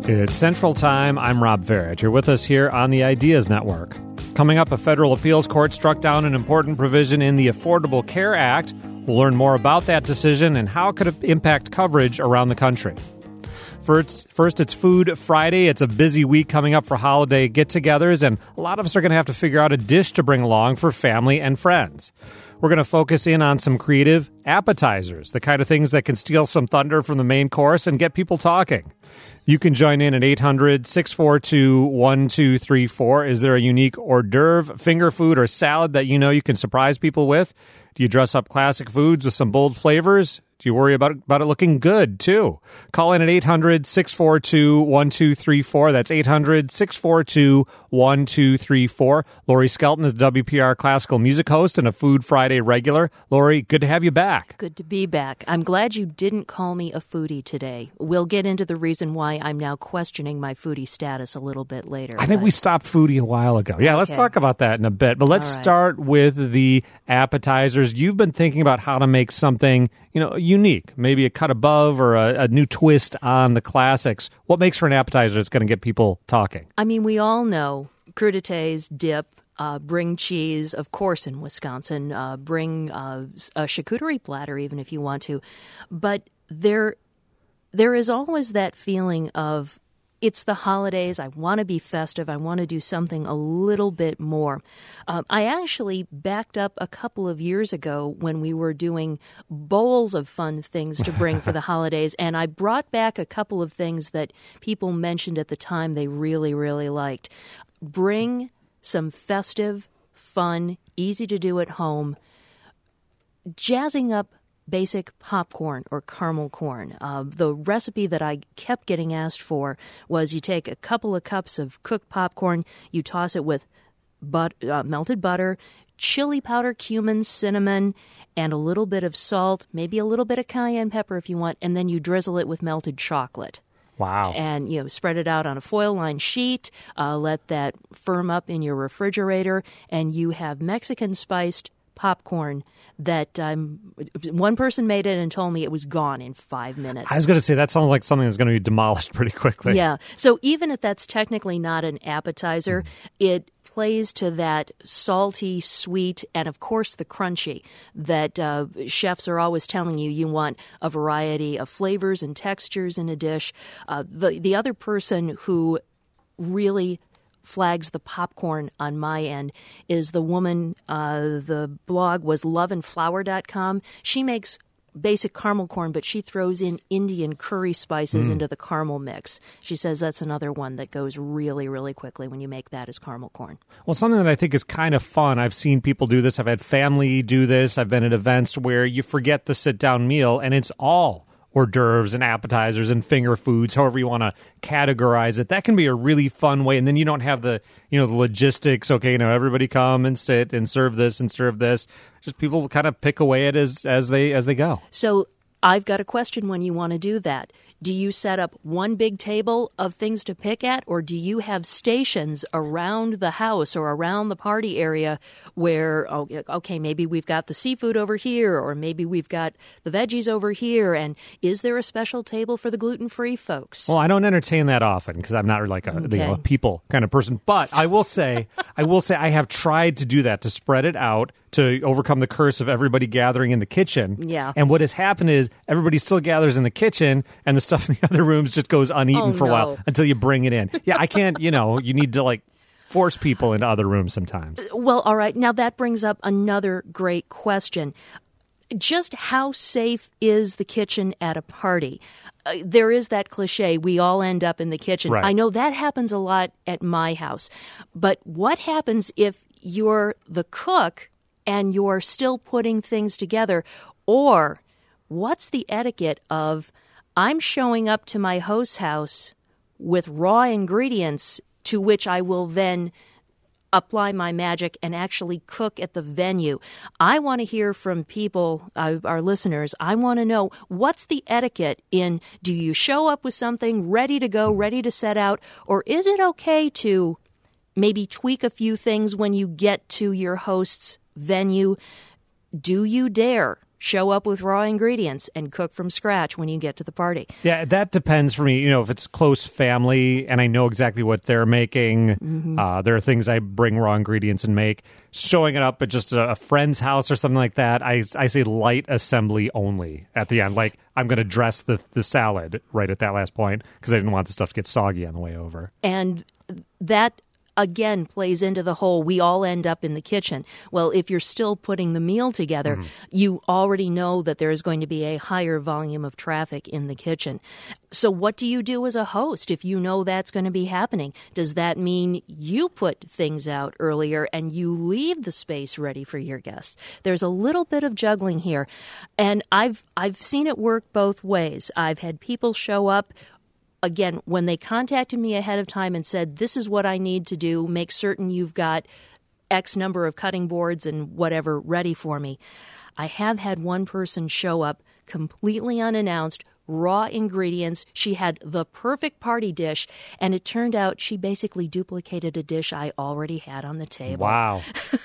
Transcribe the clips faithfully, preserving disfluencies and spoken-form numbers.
It's Central Time. I'm Rob Verrett. You're with us here on the Ideas Network. Coming up, a federal appeals court struck down an important provision in the Affordable Care Act. We'll learn more about that decision and how it could impact coverage around the country. First, first, it's Food Friday. It's a busy week coming up for holiday get-togethers, and a lot of us are going to have to figure out a dish to bring along for family and friends. We're going to focus in on some creative appetizers, the kind of things that can steal some thunder from the main course and get people talking. You can join in at eight hundred, six four two, one two three four. Is there a unique hors d'oeuvre, finger food, or salad that you know you can surprise people with? Do you dress up classic foods with some bold flavors? Do you worry about, about it looking good, too? Call in at eight hundred, six four two, one two three four. That's eight hundred, six four two, one two three four. Lori Skelton is W P R classical music host and a Food Friday regular. Lori, good to have you back. Good to be back. I'm glad you didn't call me a foodie today. We'll get into the reason why I'm now questioning my foodie status a little bit later. I think but... we stopped foodie a while ago. Yeah, okay. Let's talk about that in a bit. But let's right. start with the appetizers. You've been thinking about how to make something, you know, unique, maybe a cut above or a, a new twist on the classics. What makes for an appetizer that's going to get people talking? I mean, we all know crudités, dip, uh, bring cheese, of course, in Wisconsin, uh, bring uh, a charcuterie platter even if you want to. But there, there is always that feeling of, it's the holidays. I want to be festive. I want to do something a little bit more. Um, I actually backed up a couple of years ago when we were doing bowls of fun things to bring for the holidays, and I brought back a couple of things that people mentioned at the time they really, really liked. Bring some festive, fun, easy to do at home, jazzing up basic popcorn or caramel corn. Uh, the recipe that I kept getting asked for was you take a couple of cups of cooked popcorn, you toss it with but, uh, melted butter, chili powder, cumin, cinnamon, and a little bit of salt, maybe a little bit of cayenne pepper if you want, and then you drizzle it with melted chocolate. Wow. And, you know, spread it out on a foil-lined sheet, uh, let that firm up in your refrigerator, and you have Mexican-spiced popcorn that um, one person made it and told me it was gone in five minutes. I was going to say, that sounds like something that's going to be demolished pretty quickly. Yeah. So even if that's technically not an appetizer, mm. it plays to that salty, sweet, and of course the crunchy that uh, chefs are always telling you you want a variety of flavors and textures in a dish. Uh, the, the other person who really flags the popcorn on my end is the woman, uh, the blog was love and flour dot com. She makes basic caramel corn, but she throws in Indian curry spices mm. into the caramel mix. She says that's another one that goes really, really quickly when you make that as caramel corn. Well, something that I think is kind of fun, I've seen people do this, I've had family do this, I've been at events where you forget the sit-down meal, and it's all hors d'oeuvres and appetizers and finger foods, however you want to categorize it. That can be a really fun way. And then you don't have the, you know, the logistics. Okay, you know, everybody come and sit and serve this and serve this. Just people kind of pick away at it as as they as they go. So I've got a question when you want to do that. Do you set up one big table of things to pick at, or do you have stations around the house or around the party area where, oh, okay, maybe we've got the seafood over here, or maybe we've got the veggies over here, and is there a special table for the gluten-free folks? Well, I don't entertain that often because I'm not like a, okay. you know, a people kind of person, but I will say, I will say I have tried to do that, to spread it out, to overcome the curse of everybody gathering in the kitchen. Yeah. And what has happened is everybody still gathers in the kitchen, and the stuff in the other rooms just goes uneaten oh, for a no. while until you bring it in. Yeah, I can't, you know, you need to like force people into other rooms sometimes. Well, all right. Now that brings up another great question. Just how safe is the kitchen at a party? Uh, there is that cliche, we all end up in the kitchen. Right. I know that happens a lot at my house. But what happens if you're the cook and you're still putting things together? Or what's the etiquette of, I'm showing up to my host's house with raw ingredients to which I will then apply my magic and actually cook at the venue. I want to hear from people, uh, our listeners. I want to know, what's the etiquette in, do you show up with something ready to go, ready to set out, or is it okay to maybe tweak a few things when you get to your host's venue? Do you dare show up with raw ingredients and cook from scratch when you get to the party. Yeah, that depends for me. You know, if it's close family and I know exactly what they're making, mm-hmm. uh, there are things I bring raw ingredients and make. Showing it up at just a, a friend's house or something like that, I, I say light assembly only at the end. Like, I'm going to dress the, the salad right at that last point because I didn't want the stuff to get soggy on the way over. And that again plays into the whole we all end up in the kitchen. Well, if you're still putting the meal together, mm-hmm. you already know that there is going to be a higher volume of traffic in the kitchen. So what do you do as a host if you know that's going to be happening? Does that mean you put things out earlier and you leave the space ready for your guests? There's a little bit of juggling here. And I've I've seen it work both ways. I've had people show up again, when they contacted me ahead of time and said, this is what I need to do, make certain you've got X number of cutting boards and whatever ready for me. I have had one person show up completely unannounced, raw ingredients. She had the perfect party dish, and it turned out she basically duplicated a dish I already had on the table. Wow.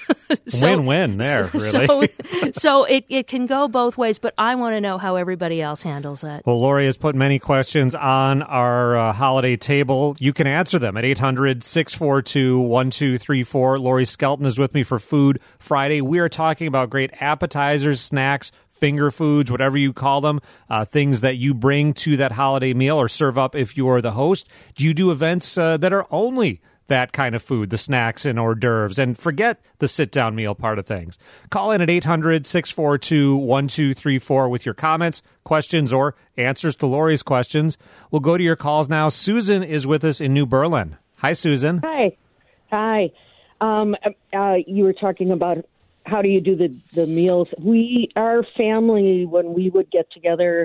so, Win-win there, so, really. So, so it, it can go both ways, but I want to know how everybody else handles that. Well, Lori has put many questions on our uh, holiday table. You can answer them at eight hundred, six four two, one two three four. Lori Skelton is with me for Food Friday. We are talking about great appetizers, snacks, finger foods, whatever you call them, uh, things that you bring to that holiday meal or serve up if you are the host. Do you do events uh, that are only that kind of food, the snacks and hors d'oeuvres, and forget the sit-down meal part of things? Call in at eight hundred, six four two, one two three four with your comments, questions, or answers to Lori's questions. We'll go to your calls now. Susan is with us in New Berlin. Hi, Susan. Hi. Hi. Um, uh, you were talking about how do you do the, the meals? We, our family, when we would get together,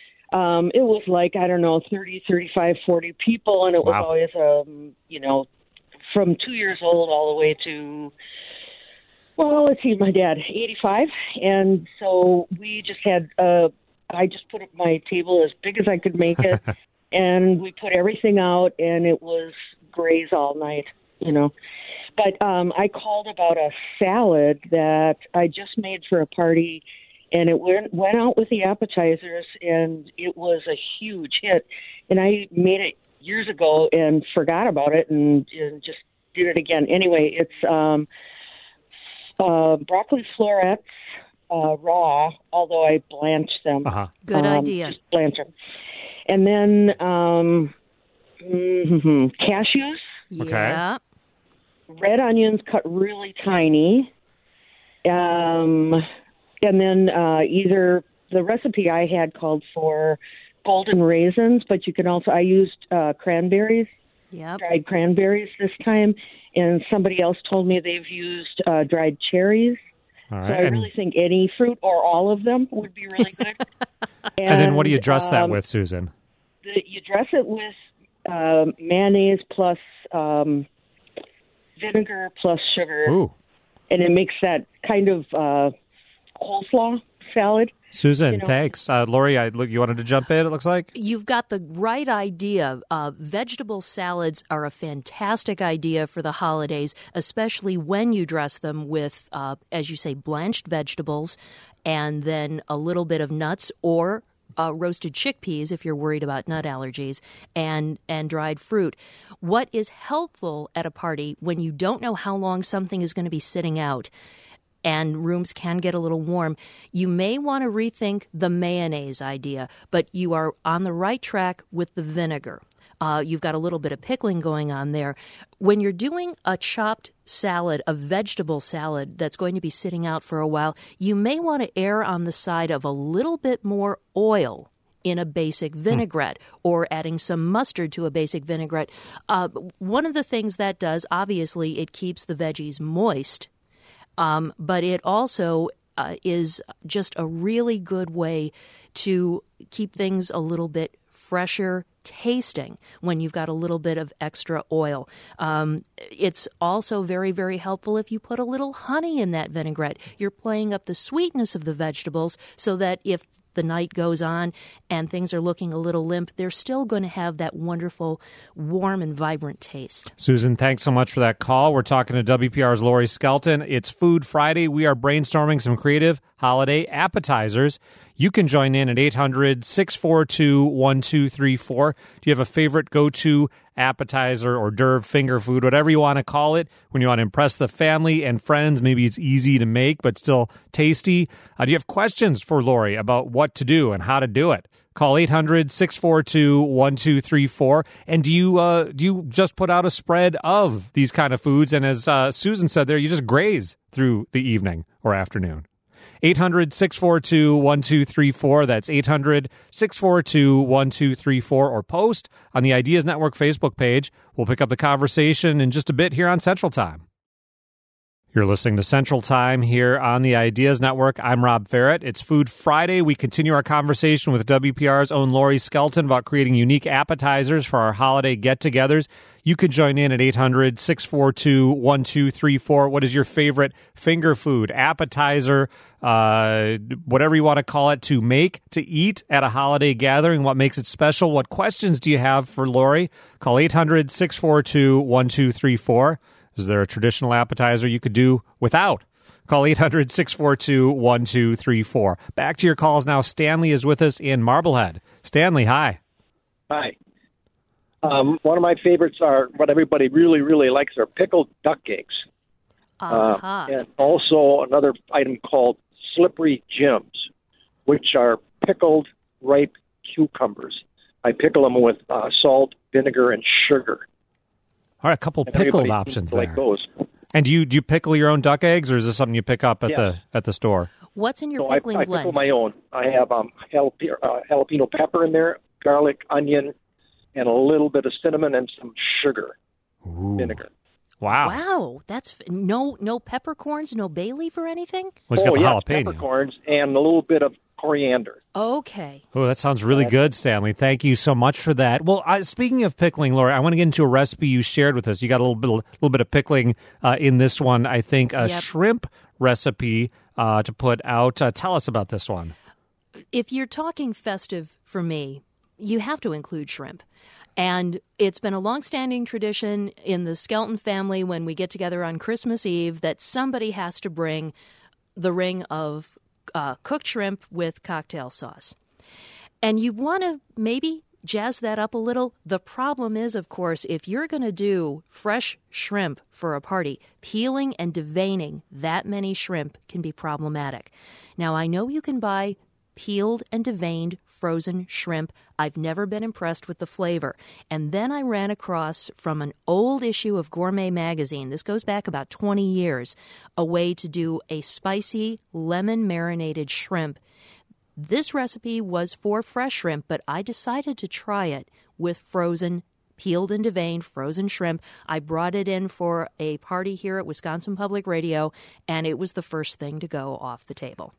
um, it was like, I don't know, thirty, thirty-five, forty people. And it was wow. always, um, you know, from two years old all the way to, well, let's see, my dad, eighty-five. And so we just had, uh, I just put up my table as big as I could make it. And we put everything out, and it was graze all night, you know. But um, I called about a salad that I just made for a party, and it went, went out with the appetizers, and it was a huge hit. And I made it years ago and forgot about it and, and just did it again. Anyway, it's um, uh, broccoli florets, uh, raw, although I blanched them. Uh-huh. Good um, idea. Just blanch them. And then um, mm-hmm, cashews. Yeah. Red onions cut really tiny, um, and then uh, either the recipe I had called for golden raisins, but you can also, I used uh, cranberries, yep. dried cranberries this time, and somebody else told me they've used uh, dried cherries. All right. So I and, really think any fruit or all of them would be really good. and, and then what do you dress um, that with, Susan? The, you dress it with uh, mayonnaise plus Um, vinegar plus sugar, Ooh. and it makes that kind of uh, coleslaw salad. Susan, you know. Thanks. Uh, Lori, I, look, you wanted to jump in, it looks like? You've got the right idea. Uh, vegetable salads are a fantastic idea for the holidays, especially when you dress them with, uh, as you say, blanched vegetables and then a little bit of nuts or Uh, roasted chickpeas if you're worried about nut allergies, and and dried fruit. What is helpful at a party when you don't know how long something is going to be sitting out and rooms can get a little warm, you may want to rethink the mayonnaise idea, but you are on the right track with the vinegar. Uh, you've got a little bit of pickling going on there. When you're doing a chopped salad, a vegetable salad that's going to be sitting out for a while, you may want to err on the side of a little bit more oil in a basic vinaigrette mm. or adding some mustard to a basic vinaigrette. Uh, one of the things that does, obviously, it keeps the veggies moist, um, but it also uh, is just a really good way to keep things a little bit fresher tasting when you've got a little bit of extra oil. Um, it's also very, very helpful if you put a little honey in that vinaigrette. You're playing up the sweetness of the vegetables so that if the night goes on and things are looking a little limp, they're still going to have that wonderful, warm and vibrant taste. Susan, thanks so much for that call. We're talking to W P R's Lori Skelton. It's Food Friday. We are brainstorming some creative holiday appetizers. You can join in at eight hundred, six four two, one two three four. Do you have a favorite go-to appetizer, hors d'oeuvre, finger food, whatever you want to call it, when you want to impress the family and friends? Maybe it's easy to make, but still tasty. Uh, do you have questions for Lori about what to do and how to do it? Call eight hundred, six four two, one two three four. And do you uh, do you just put out a spread of these kind of foods? And as uh, Susan said there, you just graze through the evening or afternoon. eight hundred, six four two, one two three four. That's eight hundred, six four two, one two three four. Or post on the Ideas Network Facebook page. We'll pick up the conversation in just a bit here on Central Time. You're listening to Central Time here on the Ideas Network. I'm Rob Ferret. It's Food Friday. We continue our conversation with W P R's own Lori Skelton about creating unique appetizers for our holiday get-togethers. You can join in at eight hundred, six four two, one two three four. What is your favorite finger food, appetizer, uh, whatever you want to call it, to make, to eat at a holiday gathering? What makes it special? What questions do you have for Lori? Call eight hundred, six four two, one two three four. Is there a traditional appetizer you could do without? Call eight hundred, six four two, one two three four. Back to your calls now. Stanley is with us in Marblehead. Stanley, hi. Hi. Um, one of my favorites are what everybody really, really likes are pickled duck eggs. Uh-huh. Uh, and also another item called slippery Jims, which are pickled ripe cucumbers. I pickle them with uh, salt, vinegar, and sugar. All right, a couple And pickled options there. Like those. And do you do you pickle your own duck eggs, or is this something you pick up at Yes. the at the store? What's in your So pickling I, I blend? pickle my own. I have um, jalapeno, uh, jalapeno pepper in there, garlic, onion, and a little bit of cinnamon and some sugar, Ooh. vinegar. Wow. Wow, that's f- no no peppercorns, no bay leaf or anything? Well, it's oh, got the yes, jalapeno. peppercorns and a little bit of coriander. Okay. Oh, that sounds really good, Stanley. Thank you so much for that. Well, I, speaking of pickling, Laura, I want to get into a recipe you shared with us. You got a little bit, a little bit of pickling uh, in this one. I think a Yep. shrimp recipe uh, to put out. Uh, tell us about this one. If you're talking festive for me, you have to include shrimp. And it's been a long-standing tradition in the Skelton family when we get together on Christmas Eve that somebody has to bring the ring of uh, cooked shrimp with cocktail sauce. And you want to maybe jazz that up a little. The problem is, of course, if you're going to do fresh shrimp for a party, peeling and deveining that many shrimp can be problematic. Now, I know you can buy peeled and deveined frozen shrimp. I've never been impressed with the flavor. And then I ran across from an old issue of Gourmet magazine, this goes back about twenty years, a way to do a spicy lemon marinated shrimp. This recipe was for fresh shrimp, but I decided to try it with frozen, peeled and deveined frozen shrimp. I brought it in for a party here at Wisconsin Public Radio, and it was the first thing to go off the table.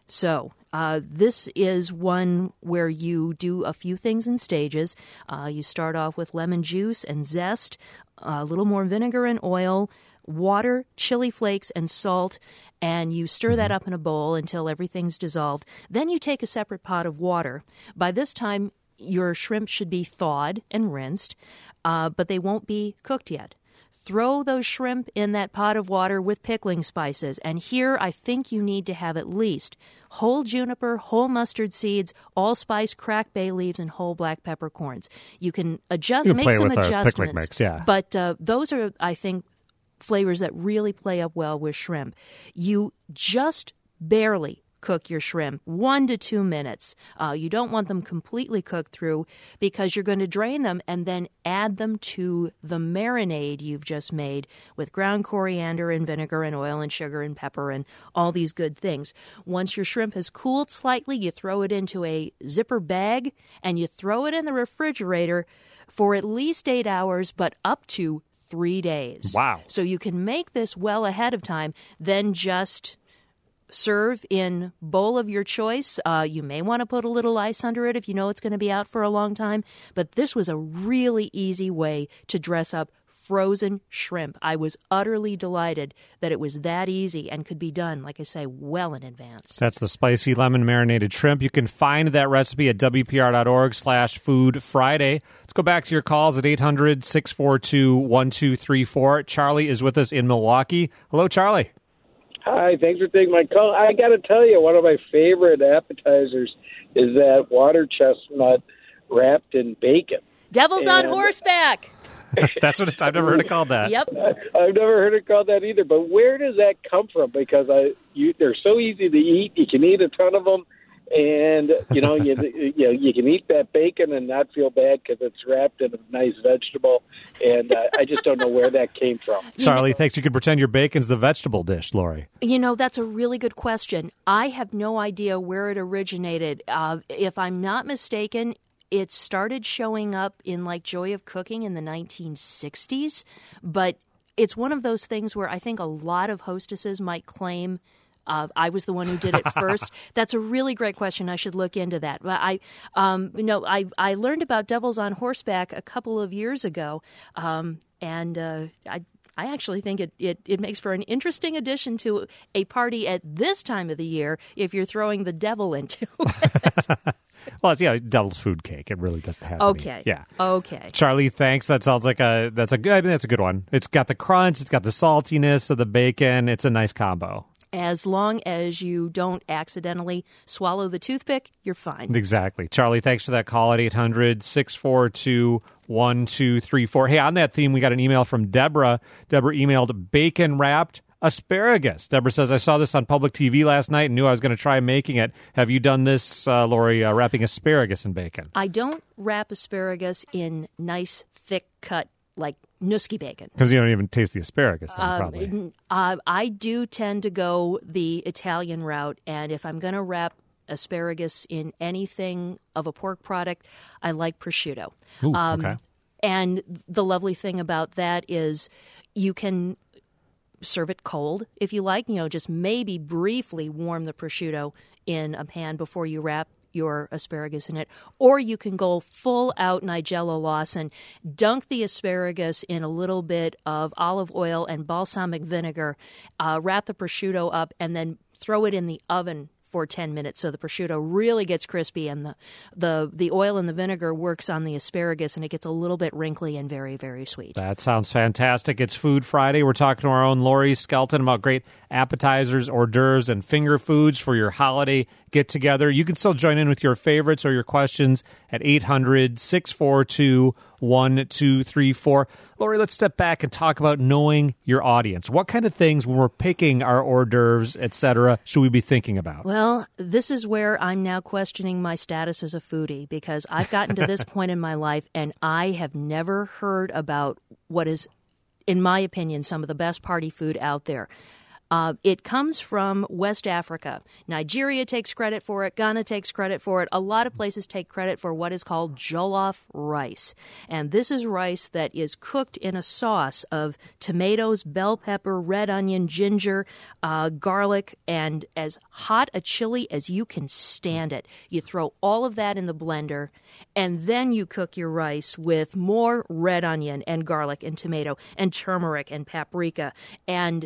So uh, this is one where you do a few things in stages. Uh, you start off with lemon juice and zest, a little more vinegar and oil, water, chili flakes, and salt, and you stir that up in a bowl until everything's dissolved. Then you take a separate pot of water. By this time, your shrimp should be thawed and rinsed, uh, but they won't be cooked yet. Throw those shrimp in that pot of water with pickling spices. And here I think you need to have at least whole juniper, whole mustard seeds, allspice, cracked bay leaves, and whole black peppercorns. You can adjust, You can make play some with a adjustments. pickling mix, yeah. But uh, those are, I think, flavors that really play up well with shrimp. You just barely cook your shrimp, one to two minutes. Uh, you don't want them completely cooked through because you're going to drain them and then add them to the marinade you've just made with ground coriander and vinegar and oil and sugar and pepper and all these good things. Once your shrimp has cooled slightly, you throw it into a zipper bag and you throw it in the refrigerator for at least eight hours, but up to three days. Wow. So you can make this well ahead of time, then just serve in bowl of your choice. Uh, you may want to put a little ice under it if you know it's going to be out for a long time. But this was a really easy way to dress up frozen shrimp. I was utterly delighted that it was that easy and could be done, like I say, well in advance. That's the spicy lemon marinated shrimp. You can find that recipe at W P R dot org slash Food Friday. Let's go back to your calls at eight hundred, six four two, one two three four. Charlie is with us in Milwaukee. Hello, Charlie. Hi, thanks for taking my call. I got to tell you, one of my favorite appetizers is that water chestnut wrapped in bacon. Devil's and on horseback. That's what it's, I've never heard it called that. Yep. I've never heard it called that either. But where does that come from? Because I, you, they're so easy to eat. You can eat a ton of them, and you know, you you, know, you can eat that bacon and not feel bad because it's wrapped in a nice vegetable. And uh, I just don't know where that came from. Charlie, thanks. You can pretend your bacon's the vegetable dish, Lori. You know, that's a really good question. I have no idea where it originated. Uh, if I'm not mistaken, it started showing up in like Joy of Cooking in the nineteen sixties, but it's one of those things where I think a lot of hostesses might claim uh, I was the one who did it first. That's a really great question. I should look into that. But I, um, you know, I I learned about Devils on Horseback a couple of years ago, um, and uh, I. I actually think it, it, it makes for an interesting addition to a party at this time of the year if you're throwing the devil into it. Well, it's, yeah, devil's food cake. It really doesn't have Okay. any. Yeah. Okay. Charlie, thanks. That sounds like a that's a good. I mean, that's a good one. It's got the crunch. It's got the saltiness of the bacon. It's a nice combo. As long as you don't accidentally swallow the toothpick, you're fine. Exactly. Charlie, thanks for that call at eight hundred, six four two, one two three four. Hey, on that theme, we got an email from Deborah. Deborah emailed bacon-wrapped asparagus. Deborah says, I saw this on public T V last night and knew I was going to try making it. Have you done this, uh, Lori, uh, wrapping asparagus in bacon? I don't wrap asparagus in nice, thick-cut, like Nusky bacon. Because you don't even taste the asparagus, then, Um, probably. uh, I do tend to go the Italian route, and if I'm going to wrap asparagus in anything of a pork product, I like prosciutto. Ooh, Um, okay. And the lovely thing about that is you can serve it cold if you like. You know, just maybe briefly warm the prosciutto in a pan before you wrap your asparagus in it. Or you can go full out Nigella Lawson, dunk the asparagus in a little bit of olive oil and balsamic vinegar, uh, wrap the prosciutto up, and then throw it in the oven for ten minutes so the prosciutto really gets crispy and the, the, the oil and the vinegar works on the asparagus and it gets a little bit wrinkly and very, very sweet. That sounds fantastic. It's Food Friday. We're talking to our own Lori Skelton about great appetizers, hors d'oeuvres, and finger foods for your holiday get-together. You can still join in with your favorites or your questions at eight hundred, six four two, one two three four. Lori, let's step back and talk about knowing your audience. What kind of things, when we're picking our hors d'oeuvres, et cetera, should we be thinking about? Well, this is where I'm now questioning my status as a foodie because I've gotten to this point in my life and I have never heard about what is, in my opinion, some of the best party food out there. Uh, it comes from West Africa. Nigeria takes credit for it. Ghana takes credit for it. A lot of places take credit for what is called jollof rice. And this is rice that is cooked in a sauce of tomatoes, bell pepper, red onion, ginger, uh, garlic, and as hot a chili as you can stand it. You throw all of that in the blender, and then you cook your rice with more red onion and garlic and tomato and turmeric and paprika, and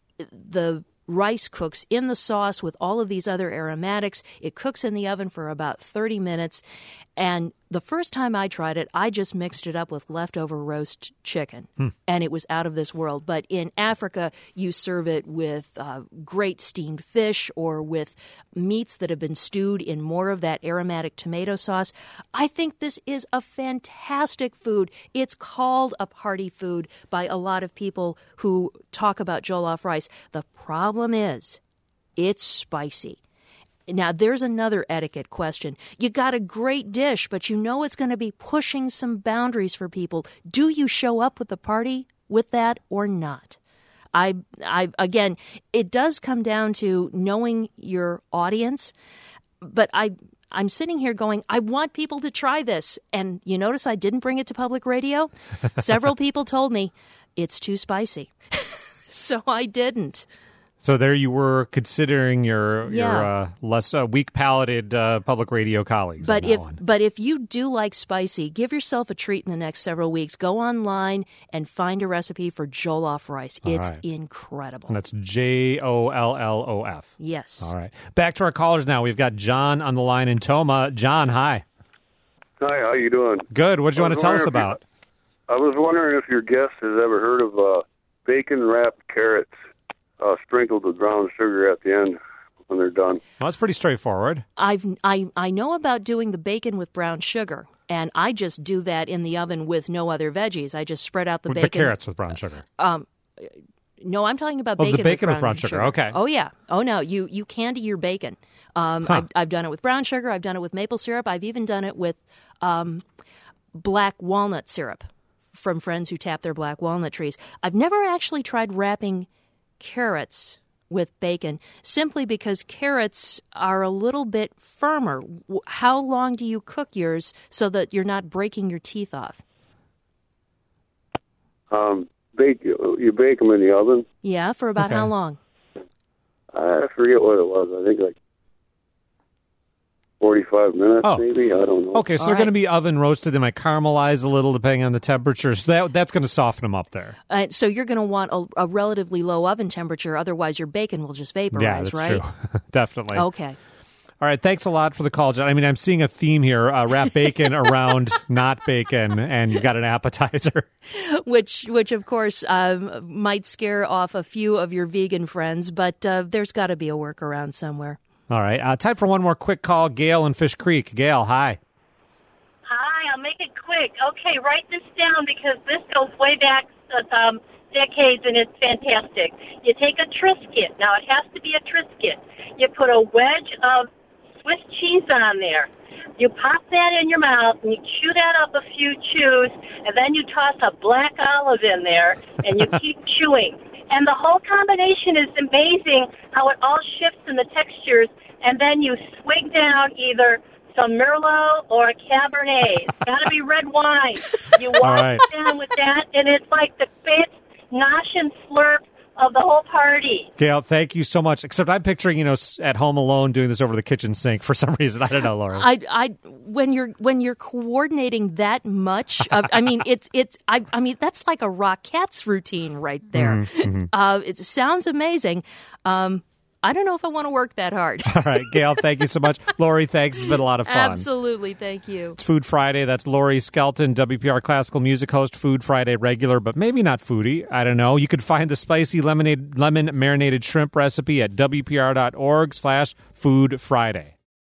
the rice cooks in the sauce with all of these other aromatics. It cooks in the oven for about thirty minutes. And the first time I tried it, I just mixed it up with leftover roast chicken. Hmm. And it was out of this world. But in Africa, you serve it with uh, great steamed fish or with meats that have been stewed in more of that aromatic tomato sauce. I think this is a fantastic food. It's called a party food by a lot of people who talk about jollof rice. The problem is it's spicy. Now, there's another etiquette question. You got a great dish, but you know it's going to be pushing some boundaries for people. Do you show up with the party with that or not? I, I, again, it does come down to knowing your audience, but I, I'm sitting here going, I want people to try this. And you notice I didn't bring it to public radio? Several people told me it's too spicy. So I didn't. So there you were considering your Yeah. your uh, less uh, weak-palated uh, public radio colleagues. But on that if one. but if you do like spicy, give yourself a treat in the next several weeks. Go online and find a recipe for jollof rice. All It's right. incredible. And that's J O L L O F. Yes. All right. Back to our callers now. We've got John on the line in Toma. John, hi. Hi, how you doing? Good. What do you I want to was tell us wondering if about? you- I was wondering if your guest has ever heard of uh, bacon-wrapped carrots uh, sprinkled with brown sugar at the end when they're done. Well, that's pretty straightforward. I've I I know about doing the bacon with brown sugar, and I just do that in the oven with no other veggies. I just spread out the With bacon. the carrots with brown sugar. No, I'm talking about Oh, the bacon, bacon with with brown, brown sugar. Okay. Oh yeah. Oh no, you you candy your bacon. Um, Huh. I've, I've done it with brown sugar. I've done it with maple syrup. I've even done it with um, black walnut syrup from friends who tap their black walnut trees. I've never actually tried wrapping carrots with bacon, simply because carrots are a little bit firmer. W- How long do you cook yours so that you're not breaking your teeth off? Um, bake you bake them in the oven. Yeah, for about Okay. how long? I forget what it was. I think like forty-five minutes, Oh. maybe. I don't know. Okay, so All they're right. going to be oven roasted. They might caramelize a little depending on the temperature. So that, that's going to soften them up there. Uh, so you're going to want a, a relatively low oven temperature, otherwise your bacon will just vaporize, Yeah, that's right? true. Definitely. Okay. All right, thanks a lot for the call, John. I mean, I'm seeing a theme here, uh, wrap bacon around not bacon, and you've got an appetizer. Which, which of course, um, might scare off a few of your vegan friends, but uh, there's got to be a workaround somewhere. All right, uh, time for one more quick call. Gail in Fish Creek. Gail, hi. Hi, I'll make it quick. Okay, write this down because this goes way back um, decades and it's fantastic. You take a Triscuit. Now, it has to be a Triscuit. You put a wedge of Swiss cheese on there. You pop that in your mouth and you chew that up a few chews, and then you toss a black olive in there and you keep chewing. And the whole combination is amazing how it all shifts in the textures, and then you swig down either some Merlot or a Cabernet. It's got to be red wine. You wash right. it down with that, and it's like the fifth nosh and slurp of the whole party. Gail, thank you so much. Except I'm picturing, you know, s- at home alone doing this over the kitchen sink for some reason. I don't know, Laura. I, I, when you're when you're coordinating that much, of, I mean, it's it's. I, I mean, that's like a Rockettes routine right there. Uh, it sounds amazing. Um, I don't know if I want to work that hard. All right, Gail, thank you so much. Lori, thanks. It's been a lot of fun. Absolutely, thank you. It's Food Friday. That's Lori Skelton, W P R classical music host, Food Friday regular, but maybe not foodie. I don't know. You could find the spicy lemonade, lemon marinated shrimp recipe at W P R dot org slash Food Friday.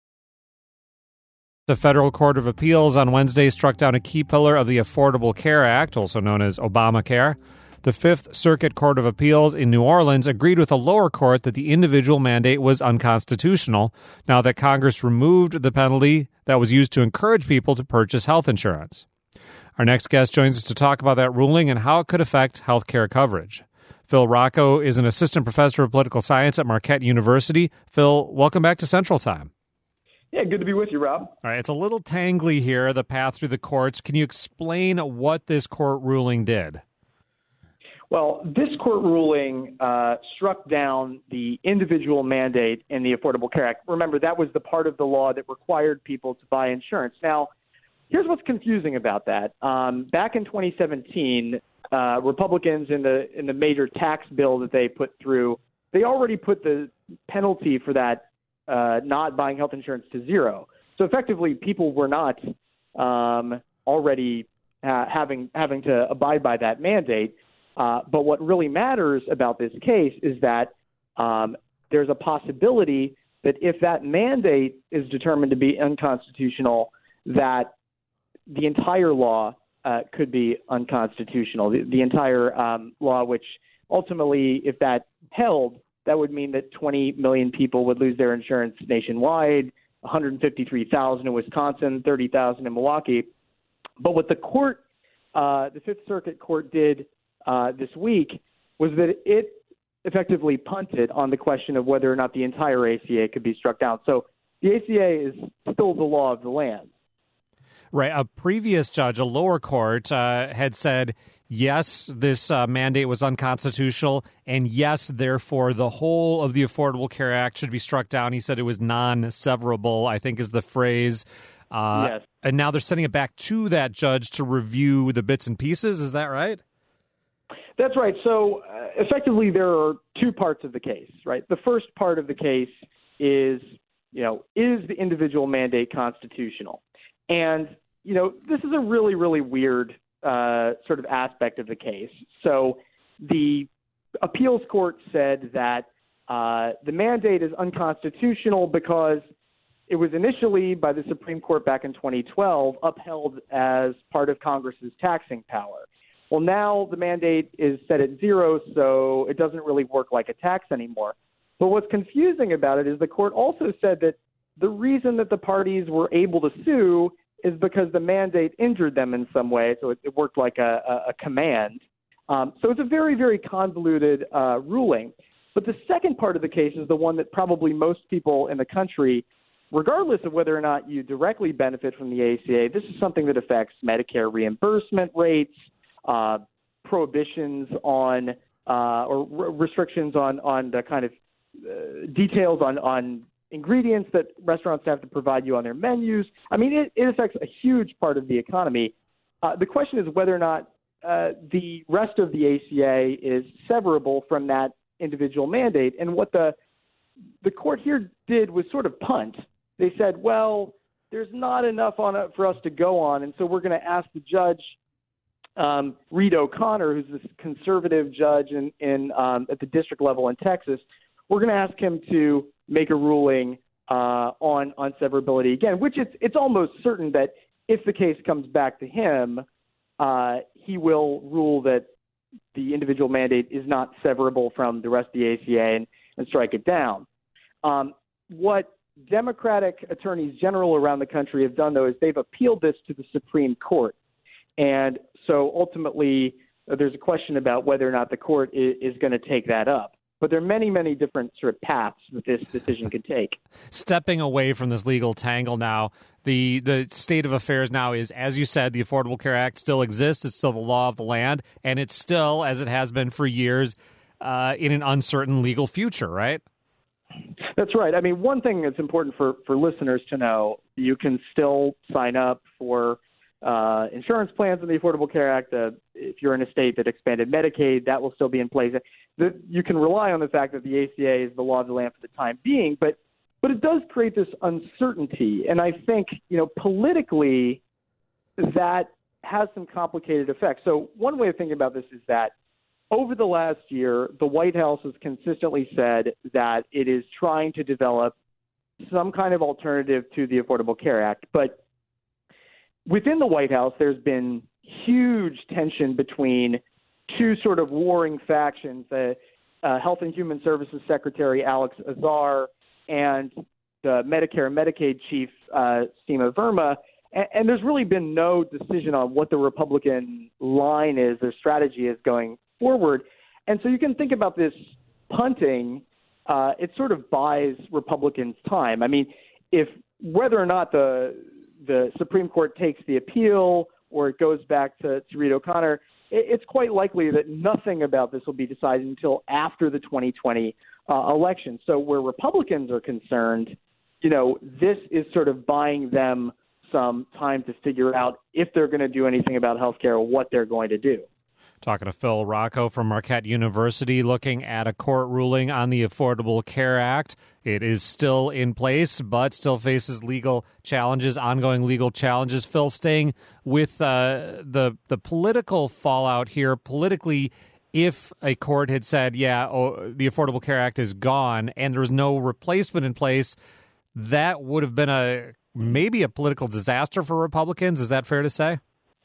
The Federal Court of Appeals on Wednesday struck down a key pillar of the Affordable Care Act, also known as Obamacare. The Fifth Circuit Court of Appeals in New Orleans agreed with a lower court that the individual mandate was unconstitutional, now that Congress removed the penalty that was used to encourage people to purchase health insurance. Our next guest joins us to talk about that ruling and how it could affect health care coverage. Phil Rocco is an assistant professor of political science at Marquette University. Phil, welcome back to Central Time. Yeah, good to be with you, Rob. All right, it's a little tangly here, the path through the courts. Can you explain what this court ruling did? Well, this court ruling uh, struck down the individual mandate in the Affordable Care Act. Remember, that was the part of the law that required people to buy insurance. Now, here's what's confusing about that. Um, back in twenty seventeen, uh, Republicans in the in the major tax bill that they put through, they already put the penalty for that uh, not buying health insurance to zero. So effectively, people were not um, already uh, having having to abide by that mandate. Uh, but what really matters about this case is that um, there's a possibility that if that mandate is determined to be unconstitutional, that the entire law uh, could be unconstitutional. The, the entire um, law, which ultimately, if that held, that would mean that twenty million people would lose their insurance nationwide, one hundred fifty-three thousand in Wisconsin, thirty thousand in Milwaukee. But what the court, uh, the Fifth Circuit Court did Uh, this week was that it effectively punted on the question of whether or not the entire A C A could be struck down. So the A C A is still the law of the land. Right. A previous judge, a lower court, uh, had said, yes, this uh, mandate was unconstitutional, and yes, therefore, the whole of the Affordable Care Act should be struck down. He said it was non-severable, I think is the phrase. Uh, yes. And now they're sending it back to that judge to review the bits and pieces. Is that right? That's right. So uh, effectively, there are two parts of the case, right? The first part of the case is, you know, is the individual mandate constitutional? And, you know, this is a really, really weird uh, sort of aspect of the case. So the appeals court said that uh, the mandate is unconstitutional because it was initially by the Supreme Court back in twenty twelve upheld as part of Congress's taxing power. Well, now the mandate is set at zero, so it doesn't really work like a tax anymore. But what's confusing about it is the court also said that the reason that the parties were able to sue is because the mandate injured them in some way, so it, it worked like a, a, a command. Um, so it's a very, very convoluted uh, ruling. But the second part of the case is the one that probably most people in the country, regardless of whether or not you directly benefit from the A C A, this is something that affects Medicare reimbursement rates, uh, prohibitions on uh, or r- restrictions on, on the kind of uh, details on, on ingredients that restaurants have to provide you on their menus. I mean, it, it affects a huge part of the economy. Uh, the question is whether or not uh, the rest of the A C A is severable from that individual mandate. And what the the court here did was sort of punt. They said, well, there's not enough on it for us to go on, and so we're going to ask the judge, um, Reed O'Connor, who's this conservative judge in, in um, at the district level in Texas, we're going to ask him to make a ruling uh, on on severability again, which it's it's almost certain that if the case comes back to him, uh, he will rule that the individual mandate is not severable from the rest of the A C A and, and strike it down. Um, what Democratic attorneys general around the country have done, though, is they've appealed this to the Supreme Court. And so ultimately, uh, there's a question about whether or not the court is, is going to take that up. But there are many, many different sort of paths that this decision could take. Stepping away from this legal tangle now, the the state of affairs now is, as you said, the Affordable Care Act still exists. It's still the law of the land, and it's still, as it has been for years, uh, in an uncertain legal future, right? That's right. I mean, one thing that's important for, for listeners to know, you can still sign up for uh, insurance plans in the Affordable Care Act. Uh, if you're in a state that expanded Medicaid, that will still be in place. The, you can rely on the fact that the A C A is the law of the land for the time being, but but it does create this uncertainty. And I think, you know, politically, that has some complicated effects. So one way of thinking about this is that over the last year, the White House has consistently said that it is trying to develop some kind of alternative to the Affordable Care Act. But within the White House, there's been huge tension between two sort of warring factions, the uh, Health and Human Services Secretary Alex Azar and the Medicare and Medicaid chief, uh, Seema Verma. And, and there's really been no decision on what the Republican line is, their strategy is going forward. And so you can think about this punting, uh, it sort of buys Republicans time. I mean, if whether or not the the Supreme Court takes the appeal or it goes back to, to Reed O'Connor, it, it's quite likely that nothing about this will be decided until after the twenty twenty uh, election. So where Republicans are concerned, you know, this is sort of buying them some time to figure out if they're going to do anything about health care or what they're going to do. Talking to Phil Rocco from Marquette University, looking at a court ruling on the Affordable Care Act. It is still in place, but still faces legal challenges, ongoing legal challenges. Phil, staying with uh, the the political fallout here, politically, if a court had said, yeah, oh, the Affordable Care Act is gone and there was no replacement in place, that would have been a maybe a political disaster for Republicans. Is that fair to say?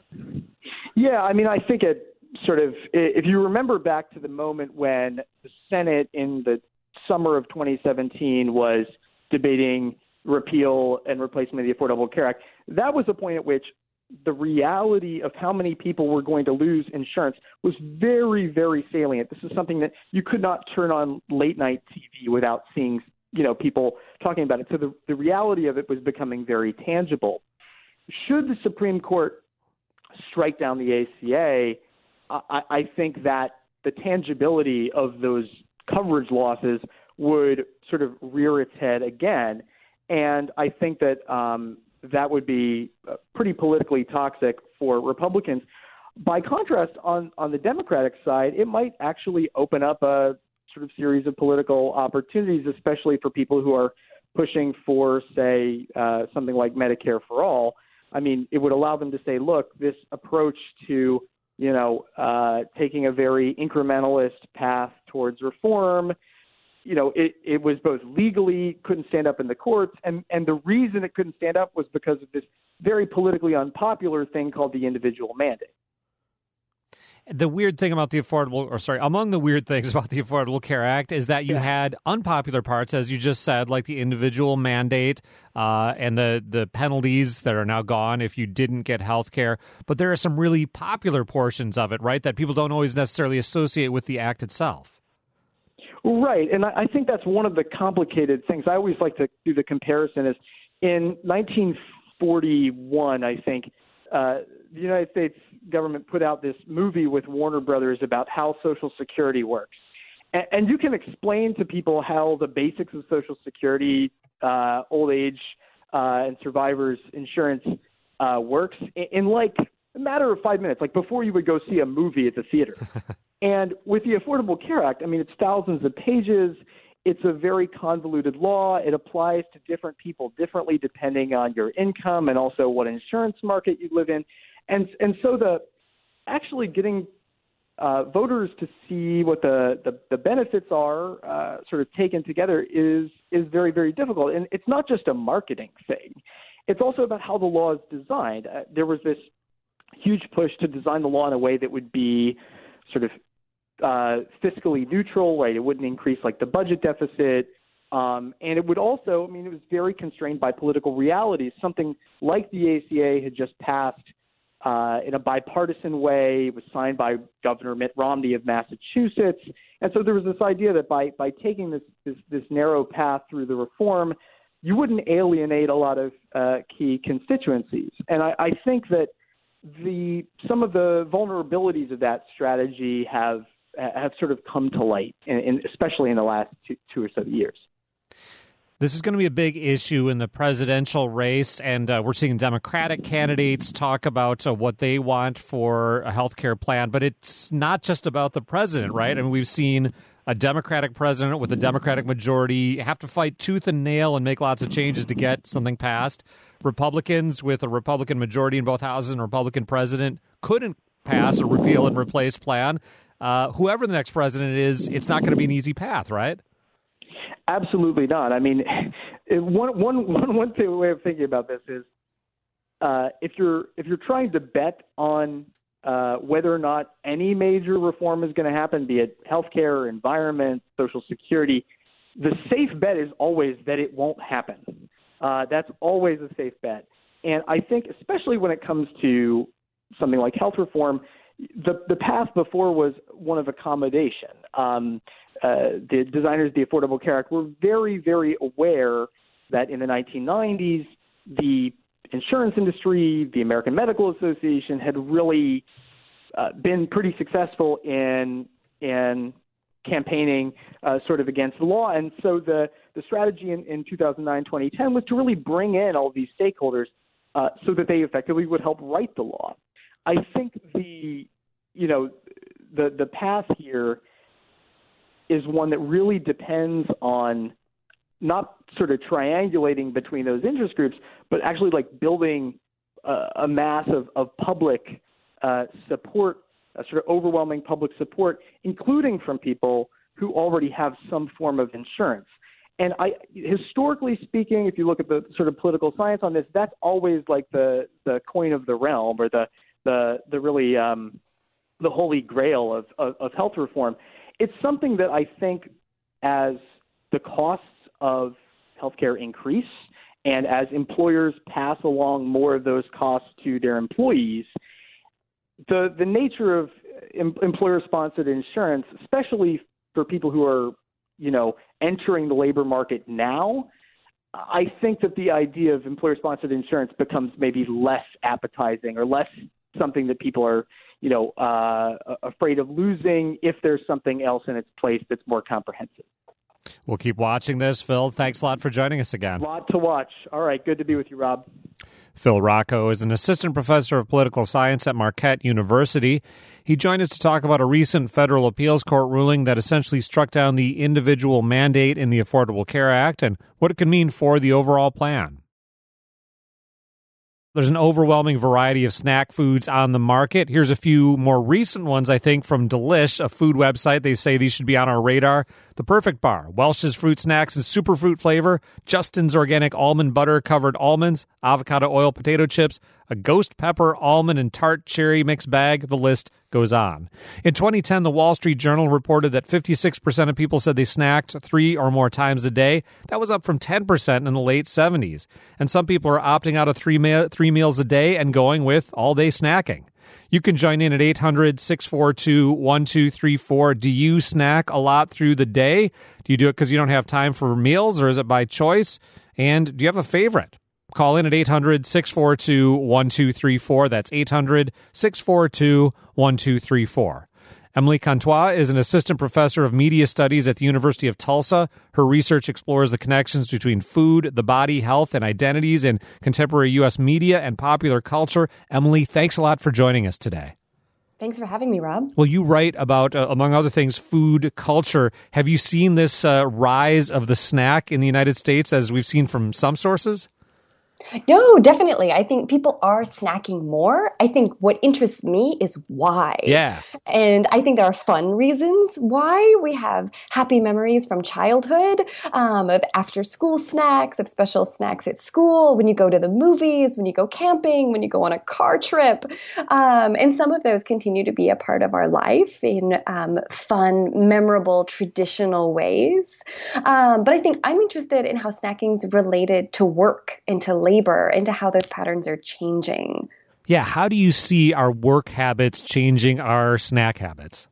Yeah, I mean, I think it sort of, if you remember back to the moment when the Senate in the summer of twenty seventeen was debating repeal and replacement of the Affordable Care Act, that was a point at which the reality of how many people were going to lose insurance was very, very salient. This is something that you could not turn on late night T V without seeing, you know, people talking about it. So the, the reality of it was becoming very tangible. should the Supreme Court strike down the A C A, I, I think that the tangibility of those coverage losses would sort of rear its head again. And I think that um, that would be pretty politically toxic for Republicans. By contrast, on, on the Democratic side, it might actually open up a sort of series of political opportunities, especially for people who are pushing for, say, uh, something like Medicare for all. I mean, it would allow them to say, look, this approach to, you know, uh, taking a very incrementalist path towards reform, you know, it, it was both legally couldn't stand up in the courts, and, and the reason it couldn't stand up was because of this very politically unpopular thing called the individual mandate. The weird thing about the Affordable, or sorry, among the weird things about the Affordable Care Act is that you yeah. had unpopular parts, as you just said, like the individual mandate uh, and the, the penalties that are now gone if you didn't get health care. But there are some really popular portions of it, right, that people don't always necessarily associate with the act itself. Right, and I think that's one of the complicated things. I always like to do the comparison is in nineteen forty-one, I think, uh, the United States government put out this movie with Warner Brothers about how Social Security works. And, and you can explain to people how the basics of Social Security, uh, old age uh, and survivors insurance uh, works in, in like a matter of five minutes, like before you would go see a movie at the theater. And with the Affordable Care Act, I mean, it's thousands of pages. It's a very convoluted law. It applies to different people differently depending on your income and also what insurance market you live in. And and so the actually getting uh, voters to see what the, the, the benefits are uh, sort of taken together is is very, very difficult. And it's not just a marketing thing. It's also about how the law is designed. Uh, there was this huge push to design the law in a way that would be sort of uh, fiscally neutral, right? It wouldn't increase like the budget deficit. Um, and it would also, I mean, it was very constrained by political realities. Something like the A C A had just passed uh, in a bipartisan way. It was signed by Governor Mitt Romney of Massachusetts. And so there was this idea that by, by taking this, this, this narrow path through the reform, you wouldn't alienate a lot of uh, key constituencies. And I, I think that the some of the vulnerabilities of that strategy have have sort of come to light, in, in, especially in the last two, two or so years. This is going to be a big issue in the presidential race, and uh, we're seeing Democratic candidates talk about uh, what they want for a health care plan, but it's not just about the president, right? I mean, we've seen a Democratic president with a Democratic majority have to fight tooth and nail and make lots of changes to get something passed. Republicans with a Republican majority in both houses and a Republican president couldn't pass a repeal and replace plan. Uh, whoever the next president is, it's not going to be an easy path, right? Absolutely not. I mean, one, one, one, one thing, way of thinking about this is uh, if you're if you're trying to bet on uh, whether or not any major reform is going to happen, be it healthcare, environment, Social Security, the safe bet is always that it won't happen. Uh, that's always a safe bet. And I think especially when it comes to something like health reform, the the path before was one of accommodation. Um, uh, the designers of the Affordable Care Act were very, very aware that in the nineteen nineties, the insurance industry, the American Medical Association had really uh, been pretty successful in in campaigning uh, sort of against the law. And so the, the strategy in, in two thousand nine, twenty ten was to really bring in all these stakeholders uh, so that they effectively would help write the law. I think the, you know, the the path here is one that really depends on not sort of triangulating between those interest groups, but actually like building a, a mass of, of public uh, support, a sort of overwhelming public support, including from people who already have some form of insurance. And I, historically speaking, if you look at the sort of political science on this, that's always like the, the coin of the realm, or the the the really um, the holy grail of, of, of health reform. It's something that I think as the costs of healthcare increase and as employers pass along more of those costs to their employees, the the nature of em- employer-sponsored insurance, especially for people who are, you know, entering the labor market now, I think that the idea of employer-sponsored insurance becomes maybe less appetizing or less something that people are, you know, uh, afraid of losing if there's something else in its place that's more comprehensive. We'll keep watching this, Phil. Thanks a lot for joining us again. A lot to watch. All right. Good to be with you, Rob. Phil Rocco is an assistant professor of political science at Marquette University. He joined us to talk about a recent federal appeals court ruling that essentially struck down the individual mandate in the Affordable Care Act and what it could mean for the overall plan. There's an overwhelming variety of snack foods on the market. Here's a few more recent ones, I think, from Delish, a food website. They say these should be on our radar. The Perfect Bar, Welch's Fruit Snacks and Superfruit flavor, Justin's Organic Almond Butter Covered Almonds, Avocado Oil Potato Chips, a Ghost Pepper Almond and Tart Cherry Mix Bag. The list goes on. In twenty ten, the Wall Street Journal reported that fifty-six percent of people said they snacked three or more times a day. That was up from ten percent in the late seventies. And some people are opting out of three, me- three meals a day and going with all-day snacking. You can join in at eight hundred, six four two, one two three four. Do you snack a lot through the day? Do you do it because you don't have time for meals, or is it by choice? And do you have a favorite? Call in at eight hundred, six four two, one two three four. That's eight hundred, six four two, one two three four. Emily Contois is an assistant professor of media studies at the University of Tulsa. Her research explores the connections between food, the body, health, and identities in contemporary U S media and popular culture. Emily, thanks a lot for joining us today. Thanks for having me, Rob. Well, you write about, uh, among other things, food culture. Have you seen this uh, rise of the snack in the United States, as we've seen from some sources? No, definitely. I think people are snacking more. I think what interests me is why. Yeah. And I think there are fun reasons why. We have happy memories from childhood um, of after school snacks, of special snacks at school, when you go to the movies, when you go camping, when you go on a car trip. Um, and some of those continue to be a part of our life in um, fun, memorable, traditional ways. Um, but I think I'm interested in how snacking is related to work and to labor, into how those patterns are changing. Yeah, how do you see our work habits changing our snack habits?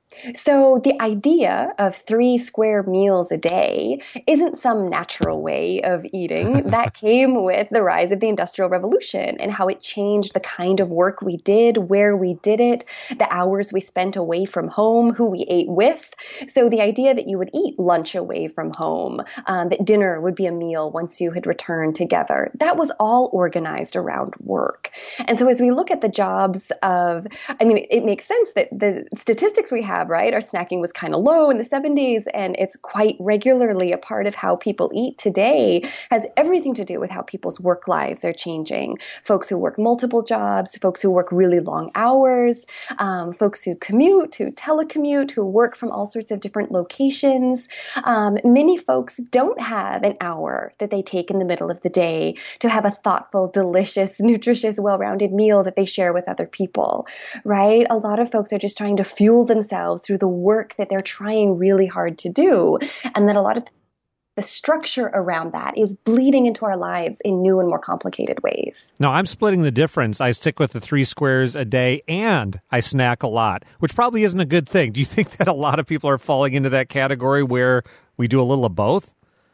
So the idea of three square meals a day isn't some natural way of eating. That came with the rise of the Industrial Revolution and how it changed the kind of work we did, where we did it, the hours we spent away from home, who we ate with. So the idea that you would eat lunch away from home, um, that dinner would be a meal once you had returned together, that was all organized around work. And so as we look at the jobs of, I mean, it makes sense that the statistics we have, right? Our snacking was kind of low in the seventies, and it's quite regularly a part of how people eat today. Has everything to do with how people's work lives are changing. Folks who work multiple jobs, folks who work really long hours, um, folks who commute, who telecommute, who work from all sorts of different locations. Um, many folks don't have an hour that they take in the middle of the day to have a thoughtful, delicious, nutritious, well-rounded meal that they share with other people, right? A lot of folks are just trying to fuel themselves through the work that they're trying really hard to do. And that a lot of the structure around that is bleeding into our lives in new and more complicated ways. No, I'm splitting the difference. I stick with the three squares a day and I snack a lot, which probably isn't a good thing. Do you think that a lot of people are falling into that category where we do a little of both?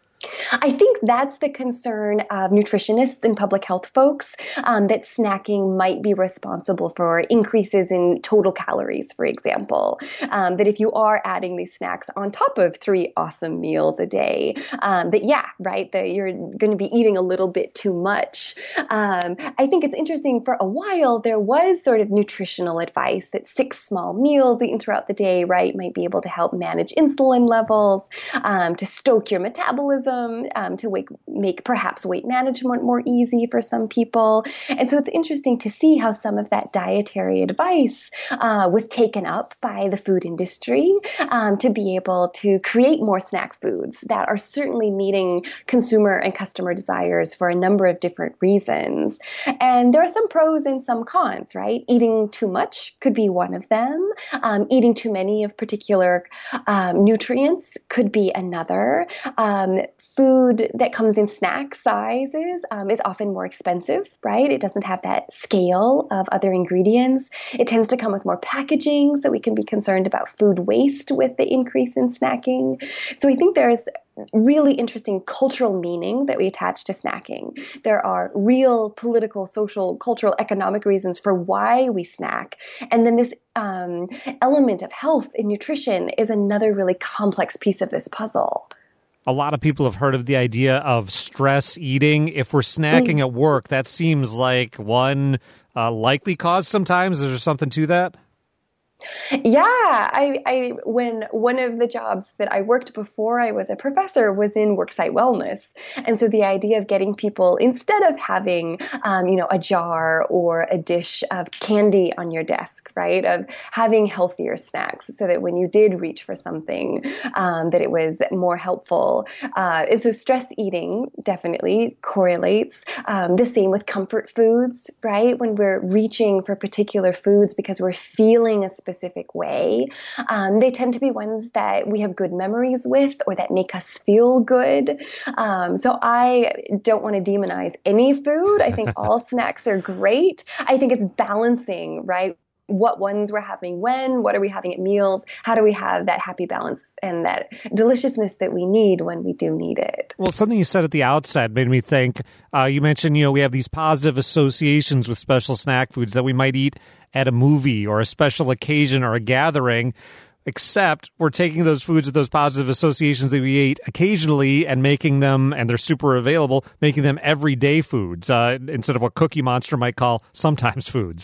I think that's the concern of nutritionists and public health folks, um, that snacking might be responsible for increases in total calories, for example. Um, that if you are adding these snacks on top of three awesome meals a day, um, that, yeah, right, that you're going to be eating a little bit too much. Um, I think it's interesting, for a while, there was sort of nutritional advice that six small meals eaten throughout the day, right, might be able to help manage insulin levels, um, to stoke your metabolism, Um, to wake, make perhaps weight management more easy for some people. And so it's interesting to see how some of that dietary advice uh, was taken up by the food industry um, to be able to create more snack foods that are certainly meeting consumer and customer desires for a number of different reasons. And there are some pros and some cons, right? Eating too much could be one of them. Um, eating too many of particular um, nutrients could be another. Um, food that comes in snack sizes um, is often more expensive, right? It doesn't have that scale of other ingredients. It tends to come with more packaging, so we can be concerned about food waste with the increase in snacking. So I think there's really interesting cultural meaning that we attach to snacking. There are real political, social, cultural, economic reasons for why we snack. And then this um, element of health and nutrition is another really complex piece of this puzzle. A lot of people have heard of the idea of stress eating. If we're snacking mm. at work, that seems like one uh, likely cause sometimes. Is there something to that? Yeah, I, I when one of the jobs that I worked before I was a professor was in worksite wellness, and so the idea of getting people, instead of having um, you know a jar or a dish of candy on your desk, right, of having healthier snacks, so that when you did reach for something, um, that it was more helpful. Uh, and so stress eating definitely correlates. Um, the same with comfort foods, right? When we're reaching for particular foods because we're feeling a specific specific way. Um, they tend to be ones that we have good memories with or that make us feel good. Um, so I don't want to demonize any food. I think all snacks are great. I think it's balancing, right? What ones we're having when, what are we having at meals? How do we have that happy balance and that deliciousness that we need when we do need it? Well, something you said at the outset made me think, uh, you mentioned, you know, we have these positive associations with special snack foods that we might eat at a movie or a special occasion or a gathering, except we're taking those foods with those positive associations that we ate occasionally and making them, and they're super available, making them everyday foods uh, instead of what Cookie Monster might call sometimes foods.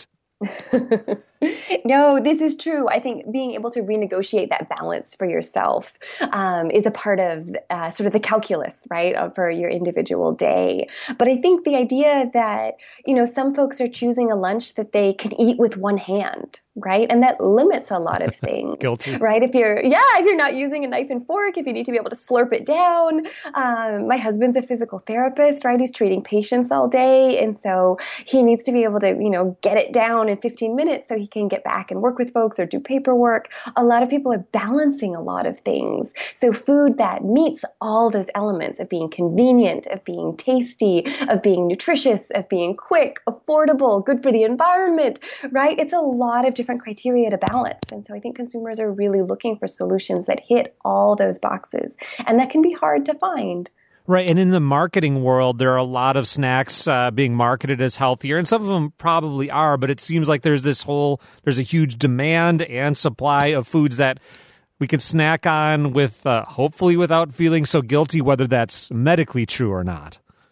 No, this is true. I think being able to renegotiate that balance for yourself um, is a part of uh, sort of the calculus, right, for your individual day. But I think the idea that, you know, some folks are choosing a lunch that they can eat with one hand, right? And that limits a lot of things. Guilty. Right? If you're, yeah, if you're not using a knife and fork, if you need to be able to slurp it down. Um, my husband's a physical therapist, right? He's treating patients all day. And so he needs to be able to, you know, get it down in fifteen minutes so he can get back and work with folks or do paperwork. A lot of people are balancing a lot of things. So food that meets all those elements of being convenient, of being tasty, of being nutritious, of being quick, affordable, good for the environment, right? It's a lot of different criteria to balance. And so I think consumers are really looking for solutions that hit all those boxes. And that can be hard to find. Right. And in the marketing world, there are a lot of snacks uh, being marketed as healthier, and some of them probably are, but it seems like there's this whole, there's a huge demand and supply of foods that we can snack on with, uh, hopefully without feeling so guilty, whether that's medically true or not.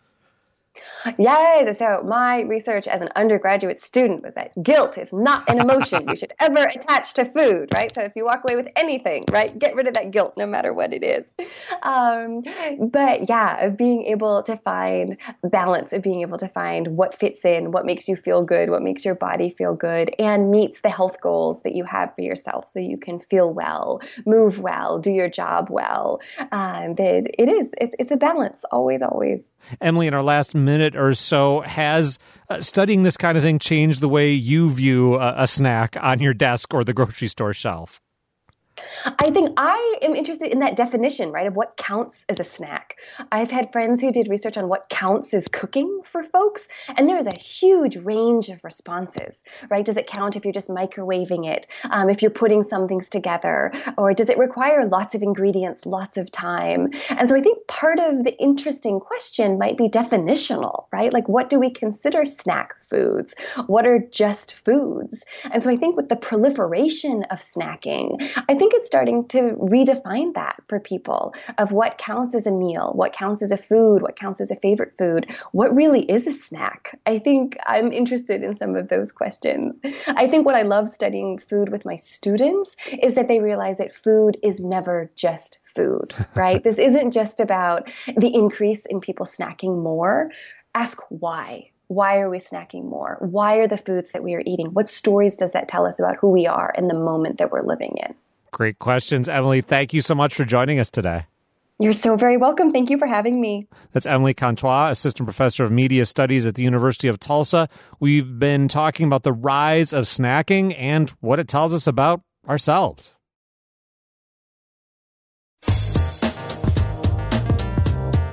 Yes. So my research as an undergraduate student was that guilt is not an emotion we should ever attach to food, right? So if you walk away with anything, right, get rid of that guilt no matter what it is. Um, but yeah, of being able to find balance, of being able to find what fits in, what makes you feel good, what makes your body feel good, and meets the health goals that you have for yourself so you can feel well, move well, do your job well. Um, that it is, it's, it's a balance, always, always. Emily, in our last minute or so, has uh, studying this kind of thing changed the way you view a, a snack on your desk or the grocery store shelf? I think I am interested in that definition, right, of what counts as a snack. I've had friends who did research on what counts as cooking for folks, and there is a huge range of responses, right? Does it count if you're just microwaving it, um, if you're putting some things together, or does it require lots of ingredients, lots of time? And so I think part of the interesting question might be definitional, right? Like, what do we consider snack foods? What are just foods? And so I think with the proliferation of snacking, I think it's starting to redefine that for people of what counts as a meal, what counts as a food, what counts as a favorite food, what really is a snack. I think I'm interested in some of those questions. I think what I love studying food with my students is that they realize that food is never just food, right? This isn't just about the increase in people snacking more. Ask why. Why are we snacking more? Why are the foods that we are eating? What stories does that tell us about who we are in the moment that we're living in? Great questions. Emily, thank you so much for joining us today. You're so very welcome. Thank you for having me. That's Emily Contois, Assistant Professor of Media Studies at the University of Tulsa. We've been talking about the rise of snacking and what it tells us about ourselves.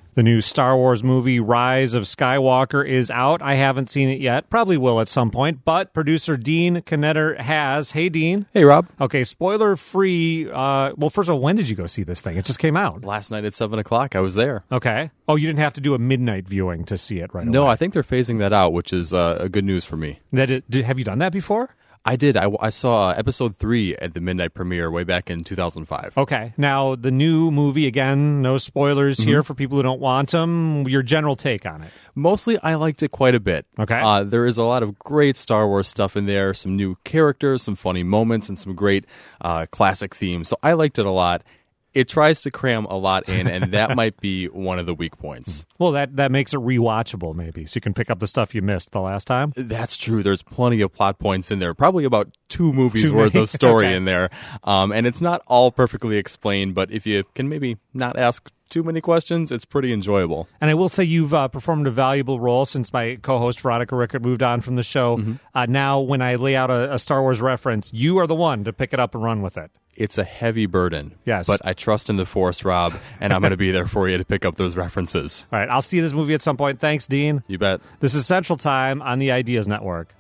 The new Star Wars movie, Rise of Skywalker, is out. I haven't seen it yet. Probably will at some point, but producer Dean Knetter has. Hey, Dean. Hey, Rob. Okay, spoiler-free. Uh, well, first of all, when did you go see this thing? It just came out. Last night at seven o'clock, I was there. Okay. Oh, you didn't have to do a midnight viewing to see it right no, away. No, I think they're phasing that out, which is uh, a good news for me. That it, did, have you done that before? I did. I, I saw episode three at the midnight premiere way back in two thousand five. Okay. Now, the new movie, again, no spoilers mm-hmm. here for people who don't want them. Your general take on it? Mostly, I liked it quite a bit. Okay. Uh, there is a lot of great Star Wars stuff in there, some new characters, some funny moments, and some great uh, classic themes. So I liked it a lot. It tries to cram a lot in, and that might be one of the weak points. Well, that, that makes it rewatchable, maybe, so you can pick up the stuff you missed the last time. That's true. There's plenty of plot points in there, probably about two movies Too worth many. of story Okay. in there. Um, and it's not all perfectly explained, but if you can maybe not ask too many questions, it's pretty enjoyable. And I will say you've uh, performed a valuable role since my co-host Veronica Rickert moved on from the show. Mm-hmm. Uh, now, when I lay out a, a Star Wars reference, you are the one to pick it up and run with it. It's a heavy burden. Yes. But I trust in the Force, Rob, and I'm going to be there for you to pick up those references. All right, I'll see this movie at some point. Thanks, Dean. You bet. This is Central Time on the Ideas Network.